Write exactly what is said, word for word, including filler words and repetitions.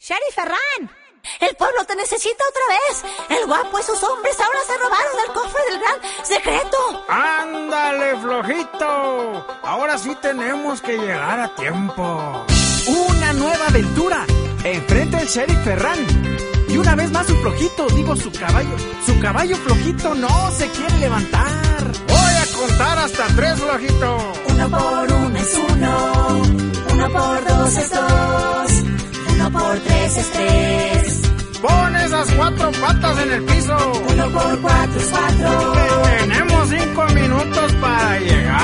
Sheriff Ferran, el pueblo te necesita otra vez. El guapo y sus hombres ahora se robaron el cofre del gran secreto. ¡Ándale, flojito! Ahora sí tenemos que llegar a tiempo. Una nueva aventura. Enfrente el Sheriff Ferran. Y una vez más su flojito, digo su caballo. Su caballo flojito no se quiere levantar. Voy a contar hasta tres, flojito. Uno por uno es uno. Uno por dos es dos. Uno por tres es tres. Pon esas cuatro patas en el piso. Uno por cuatro es cuatro. Tenemos cinco minutos para llegar.